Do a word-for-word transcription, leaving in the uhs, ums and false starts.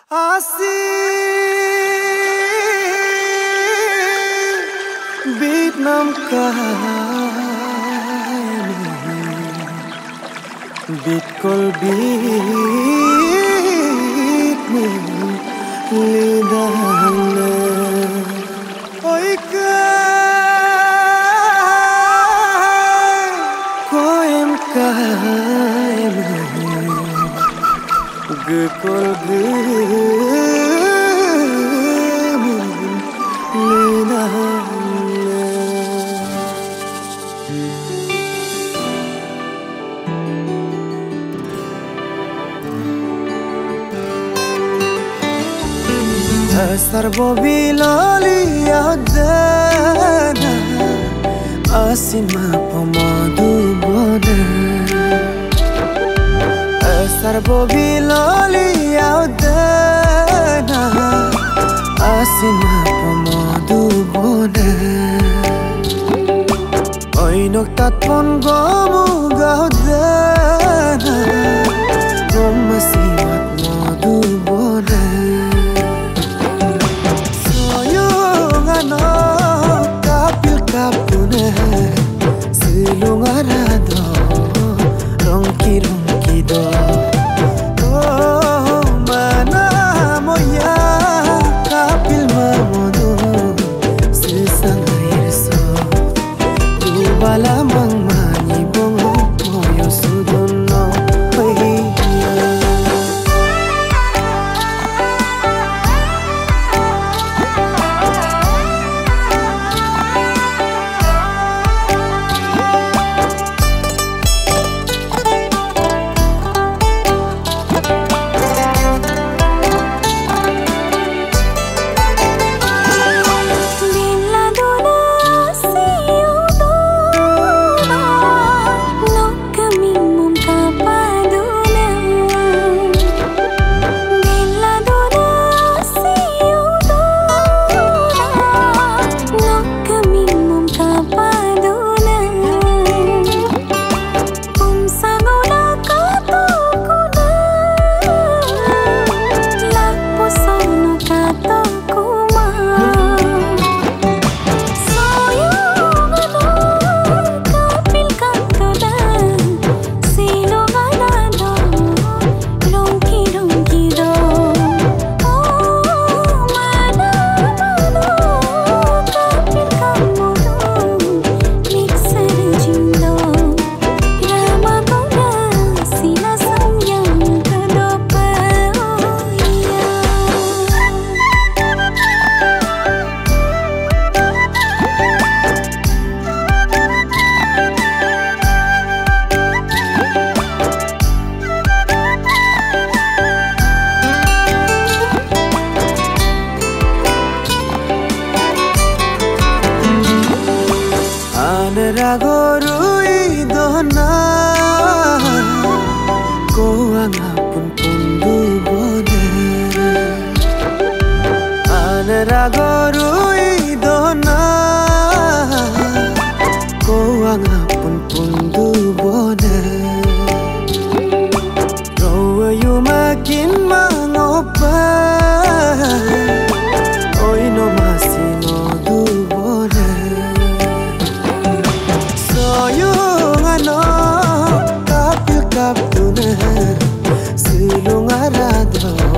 Asih beat nam kahani beat kol beat ni lidahna oi kai koem kaem ge kol ge Sarbo bilali adana asima pomadu bona Sarbo bilali adana asima pomadu bona Oi noktat pon gomu gaudana gomasimat modu bona kapil kapune silungarado rongki rongki do oh mana moya kapil mamodo sisangair so ubala mang mani bongo moyo sudono Ragorui dona ko angapun pundu bone ane ragorui dona ko angapun pundu bone roa yu makin mangopa oi no masino du bone kapil kaptune silungarado